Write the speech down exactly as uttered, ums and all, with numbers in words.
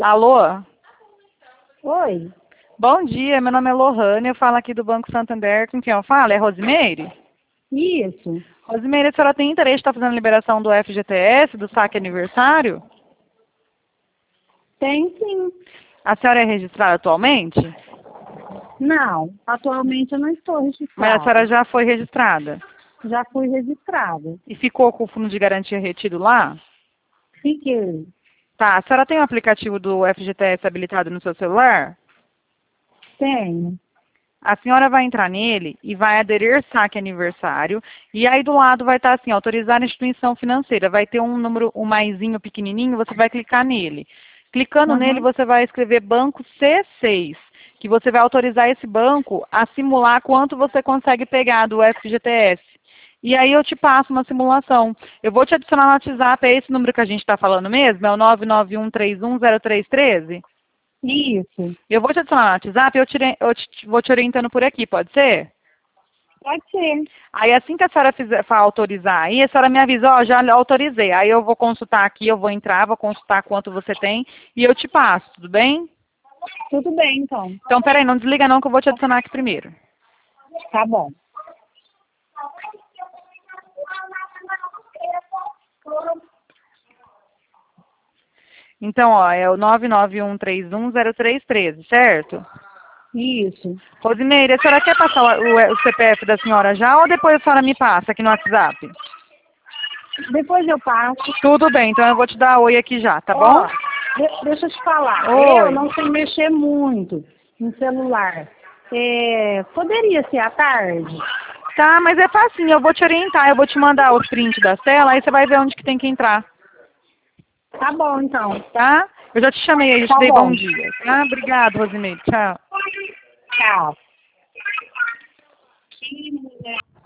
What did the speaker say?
Alô? Oi, Bom dia, meu nome é Lohane, eu falo aqui do Banco Santander. Com quem eu falo? É Rosimeire? isso. Rosimeire, a senhora tem interesse em estar fazendo a liberação do F G T S, do saque aniversário? Tem sim. A senhora é registrada atualmente? Não, atualmente eu não estou Mas a registrada. senhora já foi registrada. Já fui registrada. E ficou com o fundo de garantia retido lá? Fiquei. Tá, a senhora tem o aplicativo do F G T S habilitado no seu celular? Tenho. A senhora vai entrar nele e vai aderir saque aniversário. E aí do lado vai estar assim, autorizar a instituição financeira. Vai ter um número, um maisinho pequenininho, você vai clicar nele. Clicando nele, Uhum. você vai escrever banco C seis, que você vai autorizar esse banco a simular quanto você consegue pegar do F G T S. E aí eu te passo uma simulação. Eu vou te adicionar no WhatsApp, é esse número que a gente está falando mesmo? É o nove nove um três um zero três um três? Isso. Eu vou te adicionar no WhatsApp e eu, te, eu te- vou te orientando por aqui, pode ser? Pode ser. Aí assim que a senhora fizer, for autorizar aí, a senhora me avisa, ó, já autorizei. Aí eu vou consultar aqui, eu vou entrar, vou consultar quanto você tem e eu te passo, tudo bem? Tudo bem, então. Então, peraí, não desliga não que eu vou te adicionar aqui primeiro. Tá bom. Então, ó, é o nove nove um três um zero três um três, certo? Isso. Rosimeire, a senhora quer passar o, o- o C P F da senhora já ou depois a senhora me passa aqui no WhatsApp? Depois eu passo. Tudo bem, então eu vou te dar oi aqui já, tá bom? Ó, de- deixa eu te falar. Eu Oi. não sei mexer muito em celular. É, poderia ser à tarde? Tá, mas é facinho, eu vou te orientar, eu vou te mandar os prints da tela, aí você vai ver onde que tem que entrar, Tá bom, então. tá? Eu já te chamei aí, eu te Tá dei bom bom. dia, tá? Obrigado, Rosimeire, tchau. Tchau.